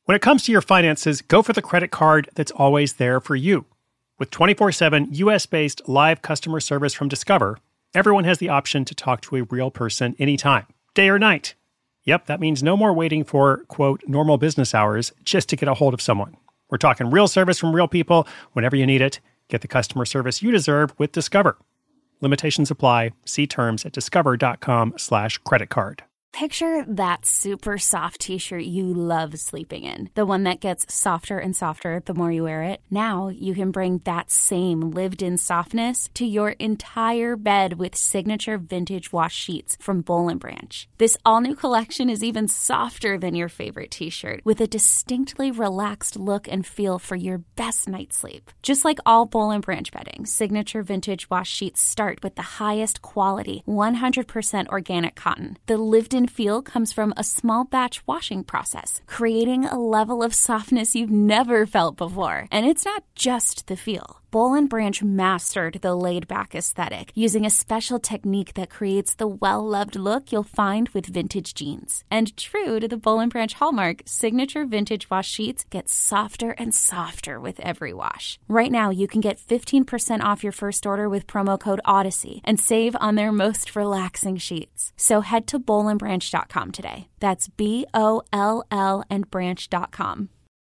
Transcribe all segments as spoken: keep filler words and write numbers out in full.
When it comes to your finances, go for the credit card that's always there for you. With twenty-four seven U S-based live customer service from Discover, everyone has the option to talk to a real person anytime, day or night. Yep, that means no more waiting for, quote, normal business hours just to get a hold of someone. We're talking real service from real people whenever you need it. Get the customer service you deserve with Discover. Limitations apply. See terms at discover.com slash credit card. Picture that super soft t-shirt you love sleeping in. The one that gets softer and softer the more you wear it. Now you can bring that same lived-in softness to your entire bed with signature vintage wash sheets from Boll and Branch. This all-new collection is even softer than your favorite t-shirt, with a distinctly relaxed look and feel for your best night's sleep. Just like all Boll and Branch bedding, signature vintage wash sheets start with the highest quality, one hundred percent organic cotton. The lived-in feel comes from a small batch washing process, creating a level of softness you've never felt before. And it's not just the feel. Boll and Branch mastered the laid-back aesthetic using a special technique that creates the well-loved look you'll find with vintage jeans. And true to the Boll and Branch hallmark, signature vintage wash sheets get softer and softer with every wash. Right now, you can get fifteen percent off your first order with promo code Odyssey and save on their most relaxing sheets. So head to boll and branch dot com today. That's B O L L and branch dot com.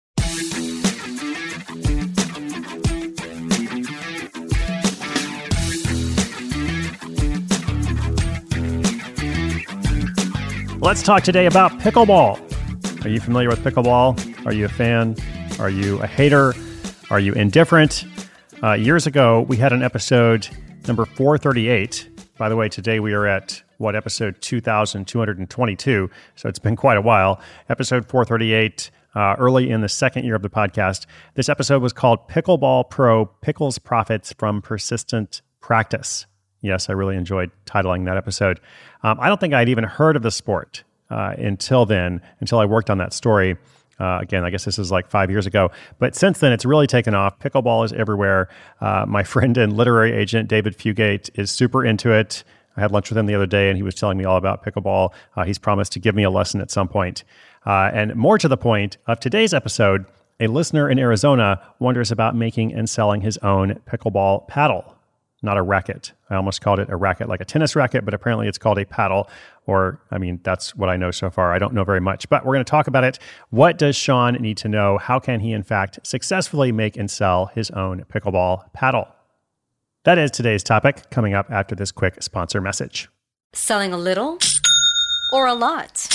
Let's talk today about pickleball. Are you familiar with pickleball? Are you a fan? Are you a hater? Are you indifferent? Uh, years ago, we had an episode number four thirty-eight. By the way, today we are at, what, episode two thousand two hundred twenty-two, so it's been quite a while. Episode four thirty-eight, uh, early in the second year of the podcast. This episode was called Pickleball Pro, Pickles Profits from Persistent Practice. Yes, I really enjoyed titling that episode. Um, I don't think I'd even heard of the sport uh, until then, until I worked on that story. Uh, again, I guess this is like five years ago. But since then, it's really taken off. Pickleball is everywhere. Uh, my friend and literary agent, David Fugate, is super into it. I had lunch with him the other day, and he was telling me all about pickleball. Uh, he's promised to give me a lesson at some point. Uh, and more to the point of today's episode, a listener in Arizona wonders about making and selling his own pickleball paddle. Not a racket. I almost called it a racket, like a tennis racket, but apparently it's called a paddle. Or, I mean, that's what I know so far. I don't know very much, but we're going to talk about it. What does Sean need to know? How can he, in fact, successfully make and sell his own pickleball paddle? That is today's topic, coming up after this quick sponsor message. Selling a little or a lot?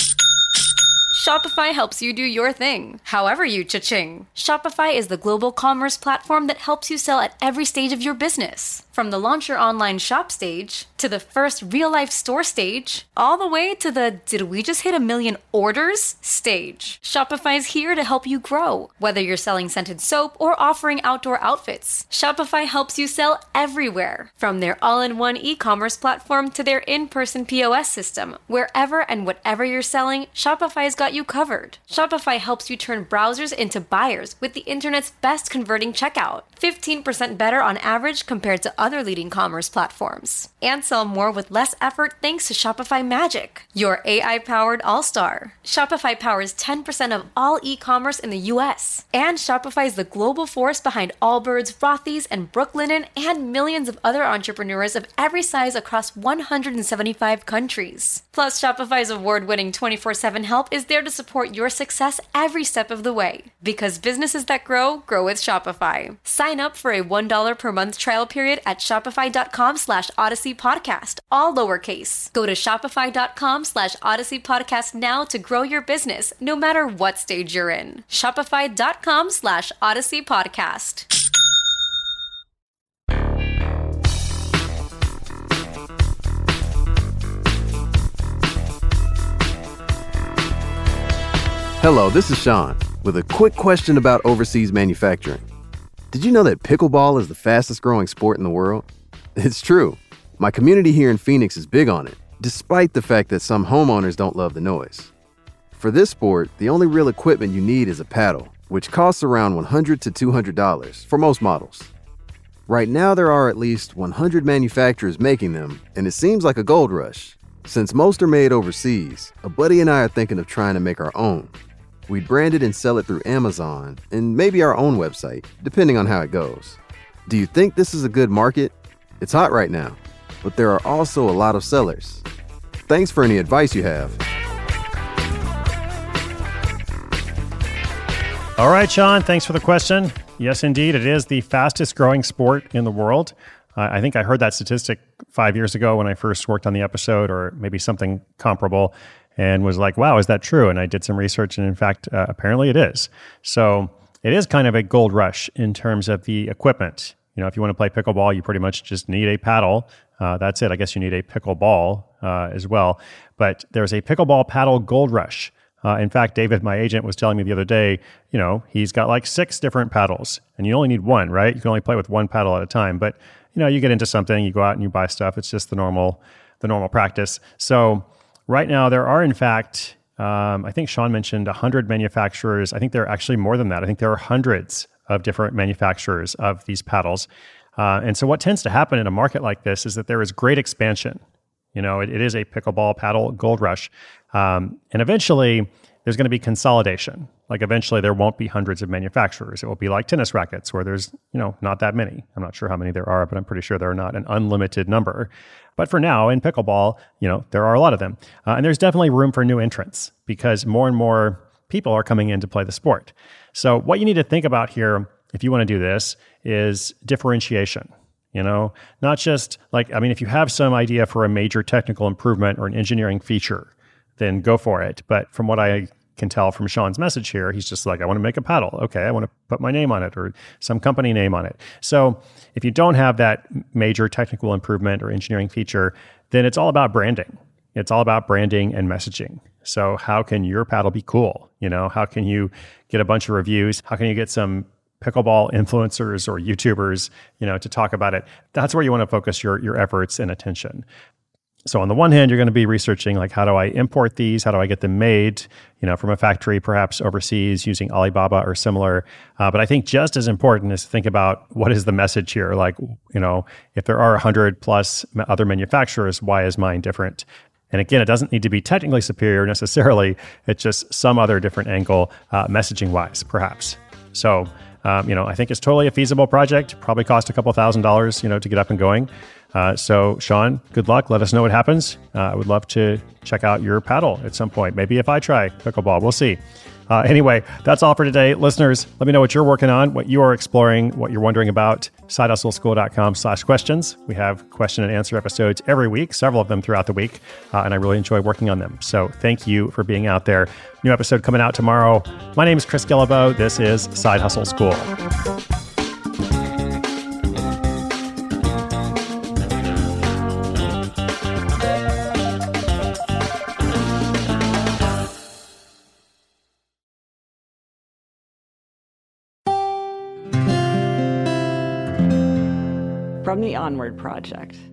Shopify helps you do your thing, however you cha-ching. Shopify is the global commerce platform that helps you sell at every stage of your business. From the launch your online shop stage, to the first real-life store stage, all the way to the did we just hit a million orders stage. Shopify is here to help you grow. Whether you're selling scented soap or offering outdoor outfits, Shopify helps you sell everywhere. From their all-in-one e-commerce platform to their in-person P O S system, wherever and whatever you're selling, Shopify's got you covered. Shopify helps you turn browsers into buyers with the internet's best converting checkout. fifteen percent better on average compared to other leading commerce platforms. And sell more with less effort thanks to Shopify Magic, your A I-powered all-star. Shopify powers ten percent of all e-commerce in the U S. And Shopify is the global force behind Allbirds, Rothy's, and Brooklinen, and millions of other entrepreneurs of every size across one hundred seventy-five countries. Plus, Shopify's award-winning twenty-four seven help is there to support your success every step of the way. Because businesses that grow, grow with Shopify. Sign up for a one dollar per month trial period at shopify.com slash Odyssey Podcast, all lowercase. Go to shopify.com slash Odyssey Podcast now to grow your business, no matter what stage you're in. Shopify.com slash Odyssey Podcast. Hello, this is Sean with a quick question about overseas manufacturing. Did you know that pickleball is the fastest growing sport in the world? It's true. My community here in Phoenix is big on it, despite the fact that some homeowners don't love the noise. For this sport, the only real equipment you need is a paddle, which costs around one hundred dollars to two hundred dollars for most models. Right now, there are at least one hundred manufacturers making them, and it seems like a gold rush. Since most are made overseas, a buddy and I are thinking of trying to make our own. We'd brand it and sell it through Amazon and maybe our own website, depending on how it goes. Do you think this is a good market? It's hot right now, but there are also a lot of sellers. Thanks for any advice you have. All right, Sean, thanks for the question. Yes, indeed, it is the fastest growing sport in the world. Uh, I think I heard that statistic five years ago when I first worked on the episode, or maybe something comparable, and was like, wow, is that true? And I did some research, and in fact, uh, apparently it is. So it is kind of a gold rush in terms of the equipment. You know, if you want to play pickleball, you pretty much just need a paddle. Uh, that's it. I guess you need a pickleball uh, as well. But there's a pickleball paddle gold rush. Uh, in fact, David, my agent, was telling me the other day, you know, he's got like six different paddles, and you only need one, right? You can only play with one paddle at a time. But, you know, you get into something, you go out and you buy stuff. It's just the normal, the normal practice. So right now there are, in fact, um, I think Sean mentioned one hundred manufacturers. I think there are actually more than that. I think there are hundreds of different manufacturers of these paddles. Uh, and so what tends to happen in a market like this is that there is great expansion. You know, it, it is a pickleball paddle gold rush. Um, and eventually, there's going to be consolidation. Like eventually, there won't be hundreds of manufacturers. It will be like tennis rackets, where there's, you know, not that many. I'm not sure how many there are, but I'm pretty sure there are not an unlimited number. But for now, in pickleball, you know, there are a lot of them. Uh, and there's definitely room for new entrants because more and more people are coming in to play the sport. So what you need to think about here, if you want to do this, is differentiation. You know, not just like, I mean, if you have some idea for a major technical improvement or an engineering feature, then go for it. But from what I can tell from Sean's message here, he's just like, I want to make a paddle. Okay, I want to put my name on it or some company name on it. So if you don't have that major technical improvement or engineering feature, then it's all about branding. It's all about branding and messaging. So how can your paddle be cool? You know, how can you get a bunch of reviews? How can you get some pickleball influencers or YouTubers, you know, to talk about it? That's where you want to focus your your efforts and attention. So on the one hand, you're going to be researching like, how do I import these? How do I get them made, you know, from a factory, perhaps overseas using Alibaba or similar. Uh, but I think just as important is to think about what is the message here? Like, you know, if there are one hundred plus other manufacturers, why is mine different? And again, it doesn't need to be technically superior necessarily. It's just some other different angle, uh, messaging-wise, perhaps. So, um, you know, I think it's totally a feasible project. Probably cost a couple thousand dollars, you know, to get up and going. Uh, so, Sean, good luck. Let us know what happens. Uh, I would love to check out your paddle at some point. Maybe if I try pickleball, we'll see. Uh, anyway, that's all for today. Listeners, let me know what you're working on, what you are exploring, what you're wondering about. side hustle school dot com slash questions. We have question and answer episodes every week, several of them throughout the week, uh, and I really enjoy working on them. So thank you for being out there. New episode coming out tomorrow. My name is Chris Guillebeau. This is Side Hustle School. From the Onward Project.